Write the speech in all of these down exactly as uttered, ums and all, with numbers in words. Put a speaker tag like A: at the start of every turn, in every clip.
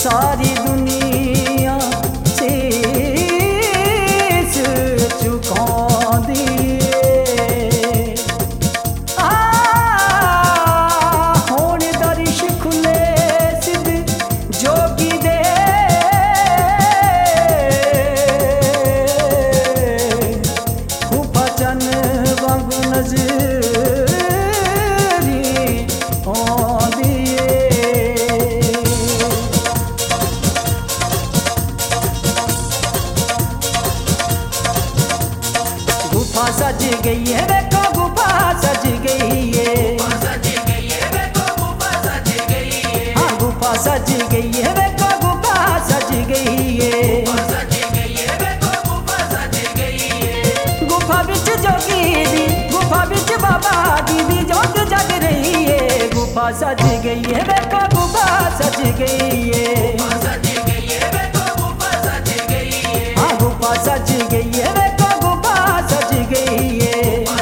A: सारी दुनिया शीश झुकाउंदी आ हुण दरिश खुले सिद्ध जोगी दे गुफा चन वांगू नजरी आउंदी गुफा सज गई है देखो गुफा सज गई है हाँ गुफा सज गई है देखो गुफा सज गई है गुफा बिच जोगी दी गुफा बिच बाबा दी दी जोत जग रही है गुफा सज गई है देखो गुफा सज गई है हाँ गुफा सज गई है देखो गुफा सज गई है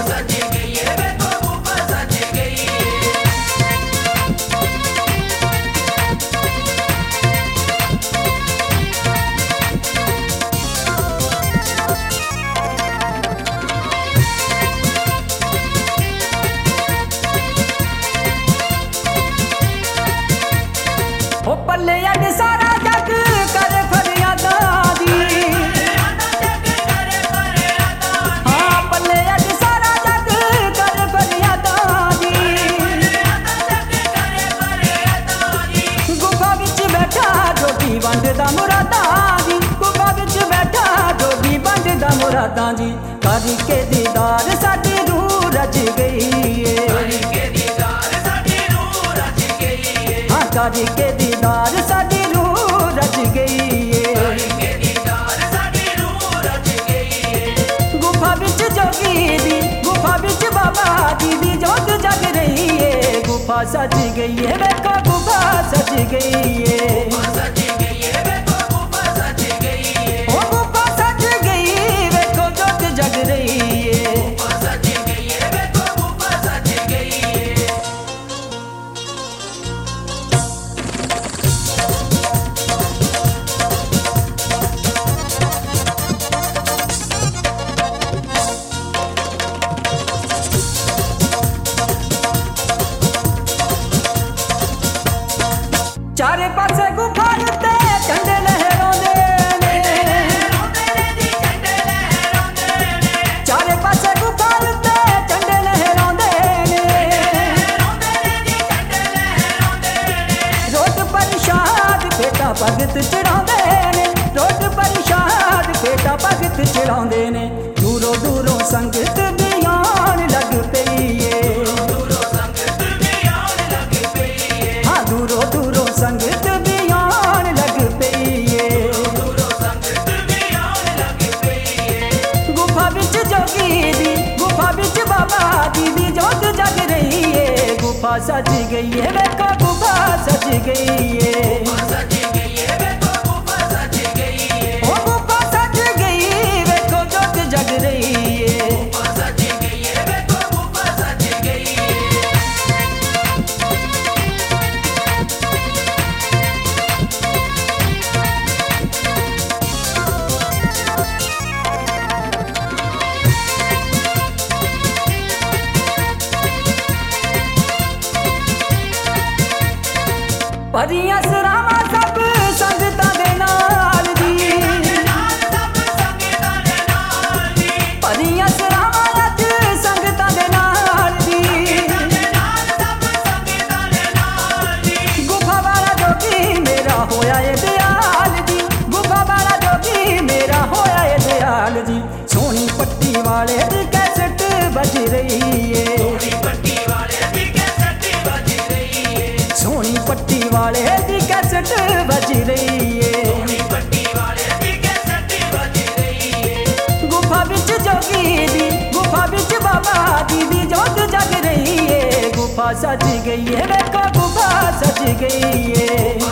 A: ओ पल्ले अड सारा जग करे फरियादां दी हाँ पल्ले अड सारा जग करे फरियादां दी गुफा विच बैठा जोगी वंडदा मुरादां दी गुफा विच बैठा जोगी वंडदा मुरादां जी करके दीदार साडी रूह रज गई है हाँ करके दीदार साडी रूह रज गई है गुफा बिच जोगी दी गुफा बिच बाबा दी दी जोत जग रही है गुफा सज गई है देखो गुफा सज गई है ओ गुफा सज गई देखो जोत जग रही है चारे पासे गुफा उत्ते झंडे लहराउंदे ने चारे पासे गुफा उत्ते झंडे लहराउंदे ने रोट परिशाद बेटा भगत चढ़ाउंदे ने रोट परिशाद बेटा भगत चढ़ाउंदे ने दूरों दूरों संगत भी आन लग पई है हाँ दूरों दूरों संगत भी आन लग पई है गुफा बिच जोगी दी गुफा बिच बाबा दी दी जोत जग रही है गुफा सज गई है देखो गुफा सज गई है ओ गुफा सज गई देखो जोत जग रही है परियां सरावां सब संगतां दे नाल दी परियां सरावां अज संगतां दे नाल दी गुफा वाला जोगी मेरा होया ए दयाल जी गुफा वाला जोगी मेरा होया ए दयाल जी सोनी पट्टी वाले दी कैसेट बज रही है सोनी पट्टी वाले दी कैसेट बज रही है गुफा बिच जोगी दी गुफा बिच बाबा दी दी जोत जग रही है गुफा सज गई है देखो गुफा सज गई है